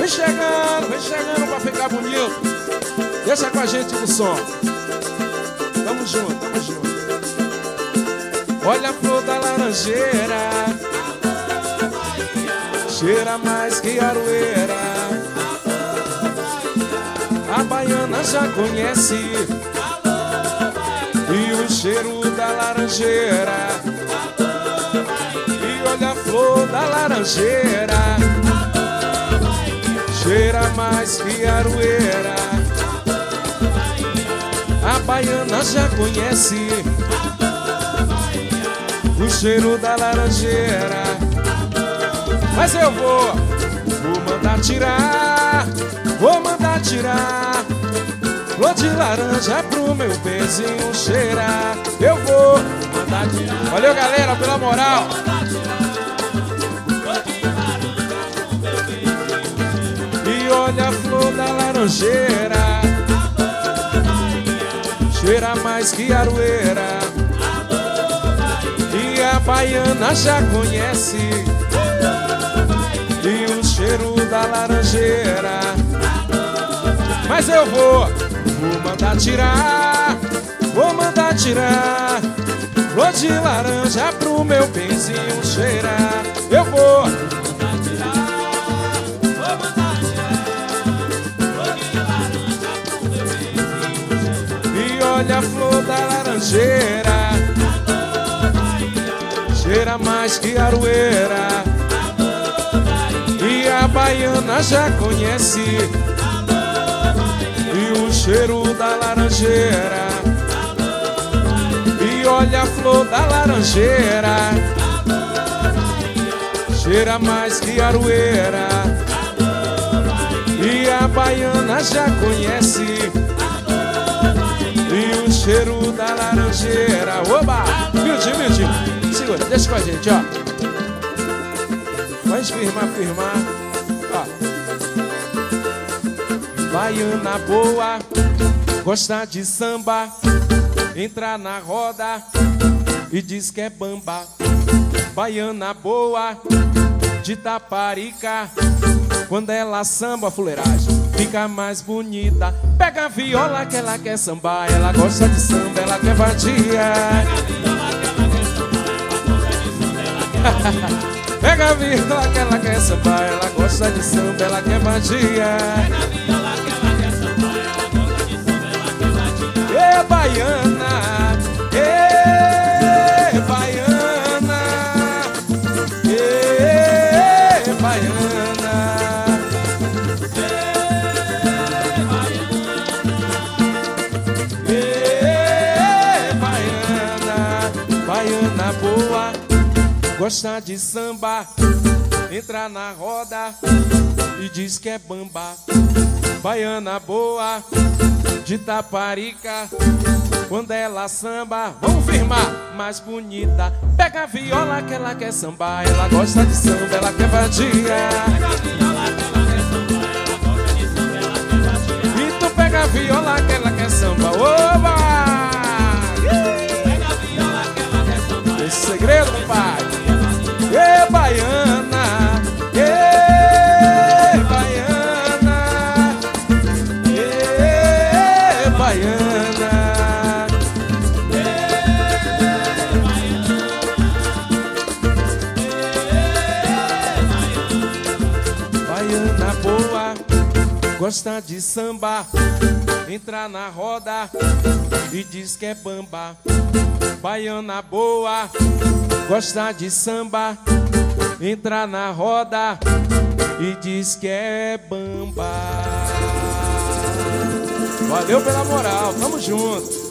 vem chegando pra ficar bonito. Deixa com a gente no som. Tamo junto, tamo junto. Olha a flor da laranjeira, cheira mais que aroeira. A baiana já conhece e o cheiro da laranjeira. E olha a flor da laranjeira, cheira mais que aroeira. A baiana já conhece o cheiro da laranjeira. Mas eu vou mandar tirar, vou mandar tirar flor de laranja pro meu pezinho cheirar. Eu vou mandar tirar. Valeu, galera, pela moral. E olha a flor da laranjeira, cheira mais que aroeira. E a baiana já conhece e o cheiro da laranjeira. Mas eu vou mandar tirar, vou mandar tirar flor de laranja pro meu benzinho cheirar. Eu vou mandar tirar, vou mandar tirar flor de laranja pro meu benzinho cheirar. E olha a flor da laranjeira, cheira mais que aroeira. E a baiana já conhece e o cheiro da laranjeira. E olha a flor da laranjeira, cheira mais que aroeira. E a baiana já conhece e o cheiro da laranjeira. Oba! Miltinho, Miltinho, segura, deixa com a gente, ó. Vai firmar, firmar, ó. Baiana boa, gosta de samba, entra na roda e diz que é bamba. Baiana boa, de Taparica, quando ela samba, fuleiragem, fica mais bonita. Pega a viola que ela quer sambar, ela gosta de samba, ela quer vadia. Pega a viola que ela quer sambar, ela gosta de samba, ela quer vadia. Ê, baiana, ê, baiana, ê, baiana, ê, baiana, baiana boa, gosta de samba, entra na roda e diz que é bamba. Baiana boa, de Taparica, quando ela samba, vamos firmar, mais bonita. Pega a viola que ela quer sambar, ela gosta de samba, ela quer vadia. E tu pega a viola que ela quer samba, oba! Esse segredo, pai. Ê, baiana, ê, baiana, ê, baiana, ê, baiana, baiana boa, gosta de samba, entra na roda e diz que é bamba. Baiana boa, gosta de samba, entra na roda e diz que é bamba. Valeu pela moral, tamo junto.